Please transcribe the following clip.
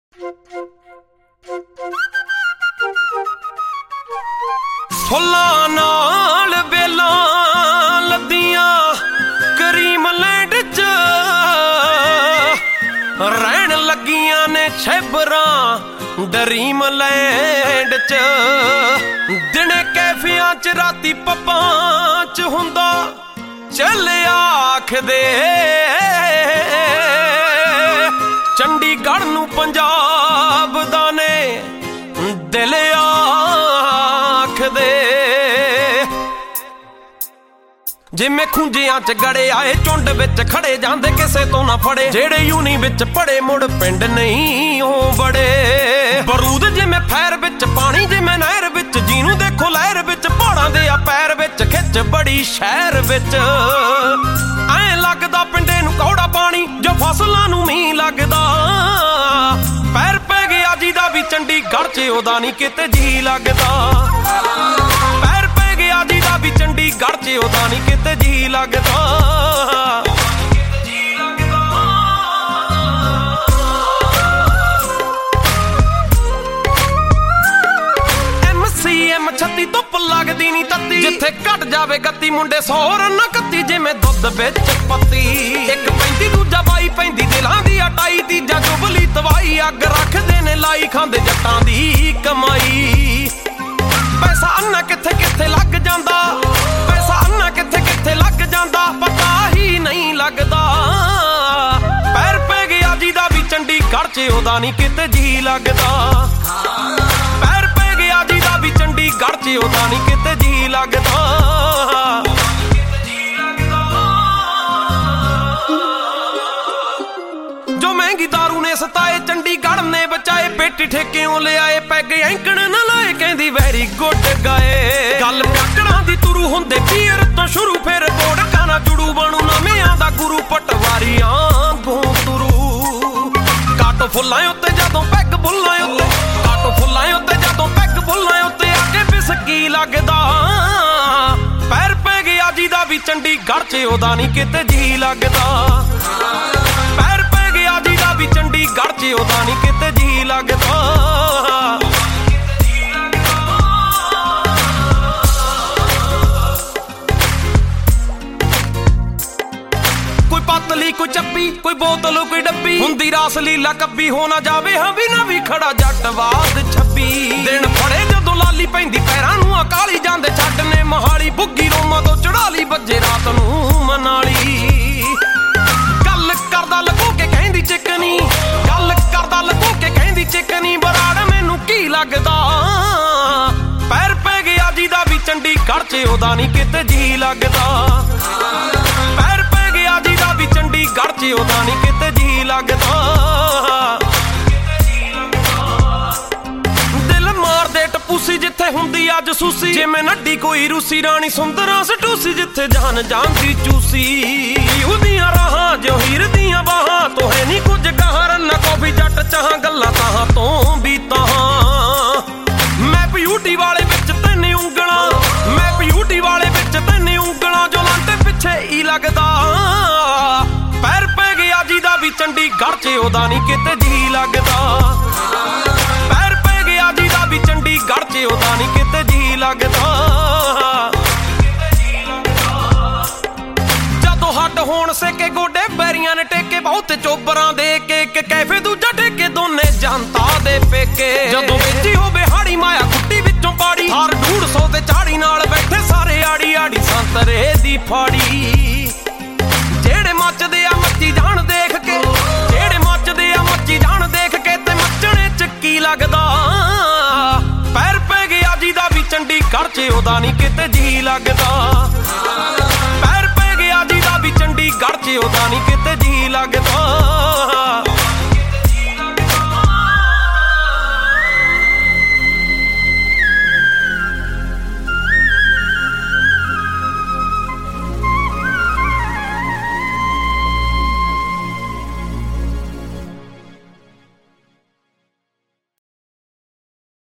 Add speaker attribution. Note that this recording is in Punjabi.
Speaker 1: ਫੁੱਲਾਂ ਨਾਲ ਵੇਲਾਂ ਲੱਦੀਆਂ ਕਰੀਮਲੈਂਡ 'ਚ ਰਹਿਣ ਲੱਗੀਆਂ ਨੇ ਸ਼ੈਬਰਾਂ ਡਰੀਮਲੈਂਡ 'ਚ। ਦਿਨੇ ਕੈਫਿਆਂ 'ਚ ਰਾਤੀ ਪੱਬਾਂ 'ਚ ਹੁੰਦਾ ਚੱਲ ਆਖਦੇ ਚੰਡੀਗੜ੍ਹ ਨੂੰ ਪੰਜਾਬ ਦਾ ਨੇ ਦਿਲ ਆਖਦੇ। ਜਿਵੇਂ ਖੁੰਝਿਆਂ 'ਚ ਗੜੇ ਆਏ ਝੁੰਡ ਵਿੱਚ ਖੜੇ ਜਾਂਦੇ ਕਿਸੇ ਤੋਂ ਨਾ ਫੜੇ। ਜਿਹੜੇ ਯੂਨੀ ਵਿੱਚ ਪੜੇ ਮੁੜ ਪਿੰਡ ਨਹੀਂ ਉਹ ਬੜੇ। ਬਰੂਦ ਜਿਵੇਂ ਫੈਰ ਵਿੱਚ ਪਾਣੀ ਜਿਵੇਂ ਨਹਿਰ ਵਿੱਚ ਜਿਹਨੂੰ ਦੇਖੋ ਲਹਿਰ ਵਿੱਚ ਪਹਾੜਾਂ ਦੇ ਆ ਪੈਰ ਵਿੱਚ ਖਿੱਚ ਬੜੀ ਸ਼ਹਿਰ ਵਿੱਚ। ਐਂ ਲੱਗਦਾ ਪਿੰਡੇ ਨੂੰ ਕੌੜਾ ਪਾਣੀ ਜੋ ਫਸਲਾਂ ਨੂੰ ਮੀਂਹ ਲੱਗਦਾ। ਪੈਰ ਪੈ ਗਿਆ ਜਿਹਦਾ ਵੀ ਚੰਡੀਗੜ੍ਹ 'ਚ ਉਹਦਾ ਨਹੀਂ ਕਿਤੇ ਜੀ ਲੱਗਦਾ। ਪੈਰ ਪੈ ਗਿਆ ਜਿਹਦਾ ਵੀ ਚੰਡੀਗੜ੍ਹ 'ਚ ਉਹਦਾ ਨਹੀਂ ਕਿਤੇ ਜੀ ਲੱਗਦਾ। MCM 36 ਧੁੱਪ ਲੱਗਦੀ ਨੀ ਤੱਤੀ ਜਿੱਥੇ ਘਟ ਜਾਵੇ ਗੱਤੀ ਮੁੰਡੇ 100 ਰੰਨਾ ਕੱਤੀ ਜਿਵੇਂ ਦੁੱਧ ਵਿੱਚ ਪੱਤੀ। ਇੱਕ ਪੈਂਦੀ ਦੂਜਾ ਬਾਈ ਪੈਂਦੀ ਦਿਲਾਂ ਦੀ ਅਟਾਈ ਤੀਜਾ ਜੁਬਲੀ ਤਵਾਈ ਅੱਗ ਰੱਖਦੇ ਨੇ ਲਾਈ ਖਾਂਦੇ ਜੱਟਾਂ ਦੀ ਕਮਾਈ। ਪੈਸਾ ਅੰਨਾ ਕਿੱਥੇ ਕਿੱਥੇ ਲੱਗ ਜਾਂਦਾ ਪੈਸਾ ਅੰਨਾ ਕਿੱਥੇ ਕਿੱਥੇ ਲੱਗ ਜਾਂਦਾ ਪਤਾ ਹੀ ਨਹੀਂ ਲੱਗਦਾ। ਪੈਰ ਪੈ ਗਿਆ ਜਿਹਦਾ ਵੀ ਚੰਡੀਗੜ੍ਹ 'ਚ ਉਹਦਾ ਨਹੀਂ ਕਿਤੇ ਜੀ ਲੱਗਦਾ। ਪੈਰ ਪੈ ਗਿਆ ਜਿਹਦਾ ਵੀ ਚੰਡੀਗੜ੍ਹ 'ਚ ਉਹਦਾ ਨਹੀਂ ਕਿਤੇ ਜੀ ਲੱਗਦਾ। ਜੋ ਮਹਿੰਗੀ ਦਾਰੂ ਨੇ ਸਤਾਏ ਚੰਡੀਗੜ੍ਹ ਨੇ ਬਚਾਏ ਪੇਟੀ ਠੇਕਿਓਂ ਲਿਆਏ ਪੈਗ ਐਂਕਣ ਨਾ ਲਾਏ ਕਹਿੰਦੀ ਵੈਰੀ ਗੁੱਡ ਗਾਏ। ਗੱਲ ਪਿਆਕੜਾਂ ਦੀ ਤੁਰੂ ਹੁੰਦੇ ਪੀਰ ਤੋਂ ਸ਼ੁਰੂ ਫਿਰ ਬੋੜਕਾਂ ਨਾਲ ਜੁੜੂ ਬਣੂ ਨਵਿਆਂ ਦਾ ਗੁਰੂ ਪਟਵਾਰੀਆਂ ਗੋਂ ਤੁਰੂ। ਕਾਟੋ ਫੁੱਲਾਂ ਉੱਤੇ ਜਦੋਂ ਪੈਗ ਬੁੱਲਾਂ ਉੱਤੇ ਕਾਟੋ ਫੁੱਲਾਂ ਉੱਤੇ ਜਦੋਂ ਪੈਗ ਬੁੱਲਾਂ ਉੱਤੇ ਆ ਕੇ ਬਿਸਕੀ ਲੱਗਦਾ। ਪੈਰ ਪੈ ਗਿਆ ਜਿਹਦਾ ਵੀ ਚੰਡੀਗੜ੍ਹ 'ਚ ਉਹਦਾ ਨਹੀਂ ਕਿਤੇ ਜੀ ਲੱਗਦਾ। ਪੈਰ ਪੈ ਗਿਆ ਜਿਹਦਾ ਵੀ ਚੰਡੀਗੜ੍ਹ 'ਚ ਉਹਦਾ ਨਹੀਂ ਕਿਤੇ ਜੀ ਲੱਗਦਾ। ਕੋਈ ਪਤਲੀ ਕੋਈ ਚੱਪੀ ਕੋਈ ਬੋਤਲ ਕੋਈ ਡੱਬੀ ਹੁੰਦੀ ਰਾਸ ਲੀਲਾ ਕੱਬੀ ਹੋ ਨਾ ਜਾਵੇ ਹਵੀ ਨਾ ਵੀ ਖੜਾ ਜੱਟਵਾਦ 26 ਦਿਨ ਫੜੇ ਜਦੋਂ ਲਾਲੀ ਪੈਂਦੀ ਪੈਰਾਂ ਨੂੰ ਅਕਾਲੀ ਜਾਂਦੇ ਛੱਡ ਨੇ ਮਹਾਲੀ ਬੁੱਗੀ ਰੋਮਾਂ ਤੋਂ ਚੜਾ ਲਈ ਵੱਜੇ ਰਾਤ ਨੂੰ ਮਨਾਲੀ। ਗੱਲ ਕਰਦਾ ਲਕੋ ਕੇ ਕਹਿੰਦੀ ਚਿਕਨੀ ਗੱਲ ਕਰਦਾ ਲਕੋ ਕੇ ਕਹਿੰਦੀ ਚਿਕਨੀ ਬਰਾੜ ਮੈਨੂੰ ਕੀ ਲੱਗਦਾ। ਪੈਰ ਪੈ ਗਿਆ ਜਿਹਦਾ ਵੀ ਚੰਡੀਗੜ੍ਹ 'ਚ ਉਹਦਾ ਨਹੀਂ ਕਿਤੇ ਜੀ ਲੱਗਦਾ। ਪੈਰ ਪੈ ਗਿਆ ਜਿਹਦਾ ਵੀ ਚੰਡੀਗੜ੍ਹ 'ਚ ਉਹਦਾ ਨਹੀਂ ਕਿਤੇ ਜੀ ਲੱਗਦਾ। ਦਿਲ ਮਾਰਦੇ ਟਪੂਸੀ ਜਿੱਥੇ ਹੁੰਦੀ ਅੱਜ ਸੂਸੀ ਜਿਵੇਂ ਨੱਡੀ ਕੋਈ ਰੂਸੀ ਰਾਣੀ ਸੁੰਦਰਾਂ ਸਟੂਸੀ ਜਿੱਥੇ ਜਾਨ ਜਾਂਦੀ ਚੂਸੀ। ਉਹਦੀਆਂ ਰਾਹਾਂ ਜੋ ਹੀਰ ਦੀਆਂ ਬਾਹਾਂ ਤੋਂ ਹੈ ਨਹੀਂ ਕੁਝ ਗਾਹਾਂ ਰੰਨਾ ਕੌਫੀ ਜੱਟ ਚਾਹਾਂ ਗੱਲਾਂ ਤਾਹਾਂ ਤੋਂ ਵੀ ਤਾਹਾਂ। ਮੈਂ ਬਿਊਟੀ ਵਾਲੇ ਵਿੱਚ ਤੈਨੇ ਉਂਗਲਾਂ ਮੈਂ ਬਿਊਟੀ ਵਾਲੇ ਵਿੱਚ ਤੈਨੇ ਉਂਗਲਾਂ ਜੋ ਲਾਂਟੇ ਪਿੱਛੇ ਹੀ ਲੱਗਦਾ। ਪੈਰ ਪੈ ਗਿਆ ਜਿਹਦਾ ਵੀ ਚੰਡੀਗੜ੍ਹ 'ਚ ਉਹਦਾ ਨਹੀਂ ਕਿਤੇ ਜੀ ਲੱਗਦਾ। ਪੈਰ ਪੈ ਗਿਆ ਜਿਹਦਾ ਵੀ ਚੰਡੀਗੜ੍ਹ 'ਚ ਉਹਦਾ ਨਹੀਂ ਕਿਤੇ ਜੀ ਲੱਗਦਾ। ਜਦੋਂ ਹੱਡ ਹੋਣ ਸਕੇ ਗੋਡੇ ਬੈਰੀਆਂ ਨੇ ਟੇਕੇ ਬਹੁਤ ਚੋਬਰਾਂ ਦੇ ਕੇ ਇੱਕ ਕੈਫੇ ਦੂਜਾ ਟੇਕੇ ਦੋਨੇ ਜਨਤਾ ਦੇ ਪੇਕੇ। ਜਦੋਂ ਵੇਚੀ ਹੋਵੇ ਹਾੜੀ ਮਾਇਆ ਕੁੱਟੀ ਵਿੱਚੋਂ ਪਾੜੀ ਹਰ 150 ਤੇ ਝਾੜੀ ਨਾਲ ਬੈਠੇ ਸਾਰੇ ਆੜੀ ਆੜੀ ਸੰਤਰੇ ਦੀ ਫਾੜੀ। ਜਿਹੜੇ ਮੱਚਦੇ ਆ ਮੱਚੀ ਜਾਣ ਦੇਖ ਕੇ ਜਿਹੜੇ ਮੱਚਦੇ ਆ ਮੱਚੀ ਜਾਣ ਦੇਖ ਕੇ ਤੇ ਮੱਚਣੇ 'ਚ ਕੀ ਲੱਗਦਾ। ਪੈਰ ਪੈ ਗਿਆ ਜਿਹਦਾ ਵੀ ਚੰਡੀਗੜ੍ਹ 'ਚ ਉਹਦਾ ਨਹੀਂ ਕਿਤੇ ਜੀ ਲੱਗਦਾ। ਪੈਰ ਪੈ ਗਿਆ ਜਿਹਦਾ ਵੀ ਚੰਡੀਗੜ੍ਹ 'ਚ ਉਹਦਾ ਨਹੀਂ ਕਿਤੇ ਜੀ ਲੱਗਦਾ।